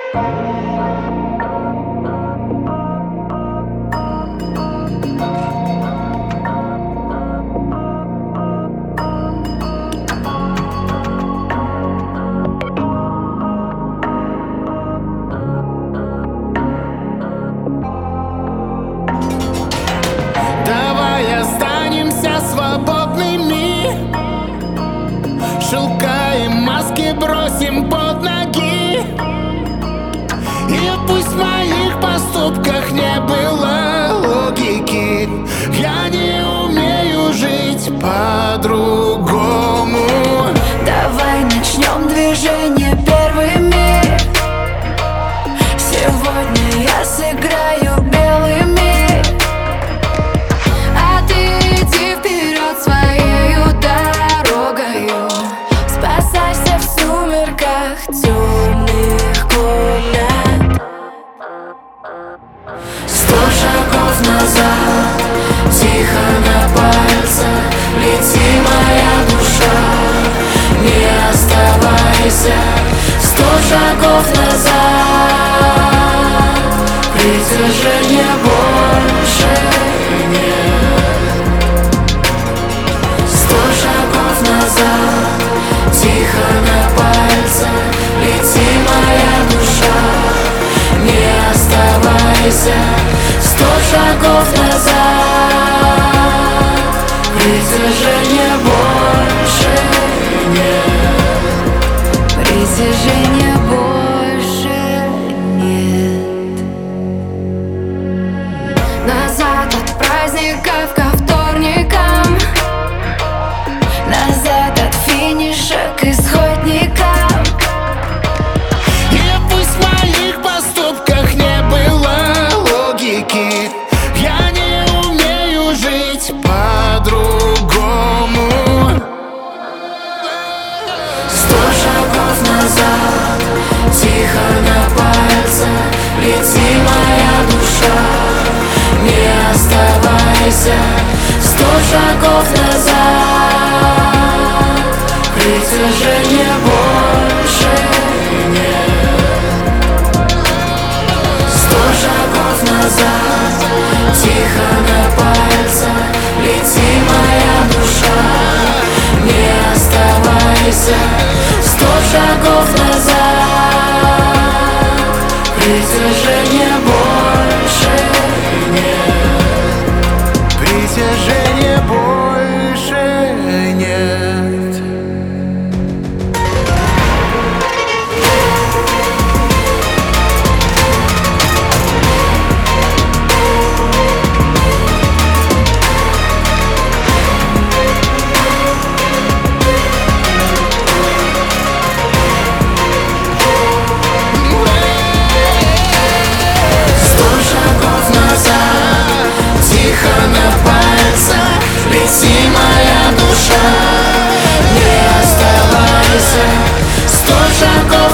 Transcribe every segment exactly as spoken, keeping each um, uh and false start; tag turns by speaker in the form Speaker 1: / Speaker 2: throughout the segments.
Speaker 1: Давай останемся свободными, шелка и маски бросим под ноги. И пусть в моих поступках не было логики, я не умею жить по-другому.
Speaker 2: Давай начнем движение первыми. Сегодня я сыграю белыми, а ты иди вперед своею дорогою. Спасайся в сумерках темных комнат. Сто шагов назад, тихо на пальцах, лети, моя душа, не оставайся. Сто шагов назад, притяжения больше нет. Сто шагов назад, тихо на пальцах, лети, моя душа, не оставайся. Сто шагов назад, притяжения больше нет. Притяжения больше нет. Назад от праздников ко вторникам, назад от финиша к исходникам.
Speaker 1: И пусть в моих поступках не было логики, я не умею жить по-другому.
Speaker 2: Сто шагов назад, тихо на пальцах, лети, моя душа, не оставайся. Сто шагов назад, притяжения больше нет. Сто шагов назад, тихо на пальцах, лети, моя душа, не оставайся. Сто шагов назад, притяжения больше нет.
Speaker 1: Притяжения больше нет.
Speaker 2: Сто шагов назад, тихо на пальцах, лети, моя душа, не оставайся. Сто шагов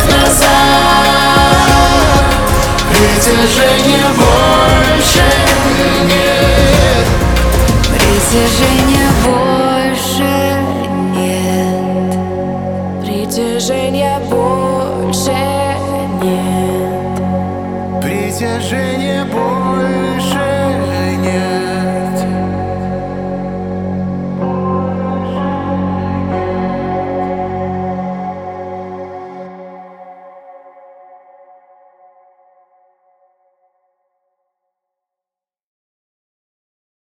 Speaker 2: назад, притяжения больше нет. Притяжения больше нет. Притяжения больше нет.
Speaker 1: Притяжения больше